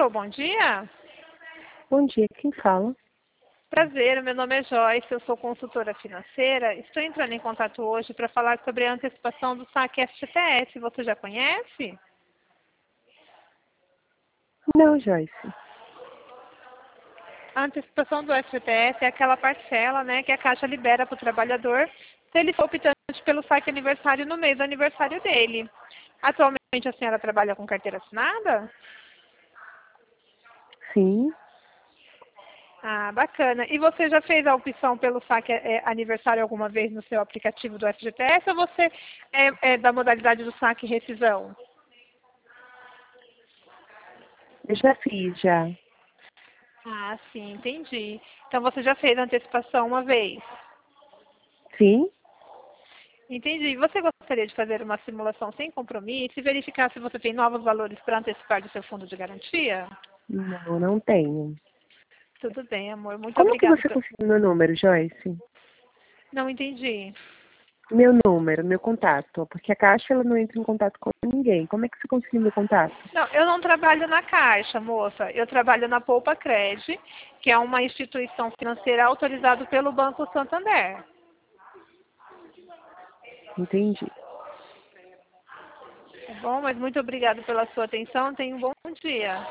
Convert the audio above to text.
Alô, bom dia. Bom dia, quem fala? Prazer, meu nome é Joyce, eu sou consultora financeira. Estou entrando em contato hoje para falar sobre a antecipação do saque FGTS. Você já conhece? Não, Joyce. A antecipação do FGTS é aquela parcela, né, que a Caixa libera para o trabalhador se ele for optante pelo saque aniversário no mês do aniversário dele. Atualmente a senhora trabalha com carteira assinada? Sim. Ah, bacana. E você já fez a opção pelo saque aniversário alguma vez no seu aplicativo do FGTS ou você é da modalidade do saque e rescisão? Eu já fiz, já. Ah, sim, entendi. Então você já fez a antecipação uma vez? Sim? Entendi. Você gostaria de fazer uma simulação sem compromisso e verificar se você tem novos valores para antecipar do seu fundo de garantia? Não, não tenho. Tudo bem, amor. Muito Como que obrigada. você conseguiu meu número, Joyce? Não entendi. Meu número, meu contato. Porque a Caixa ela não entra em contato com ninguém. Como é que você conseguiu meu contato? Não, eu não trabalho na Caixa, moça. Eu trabalho na Poupa Cred, que é uma instituição financeira autorizada pelo Banco Santander. Entendi. Tá bom? Mas muito obrigada pela sua atenção. Tenha um bom dia.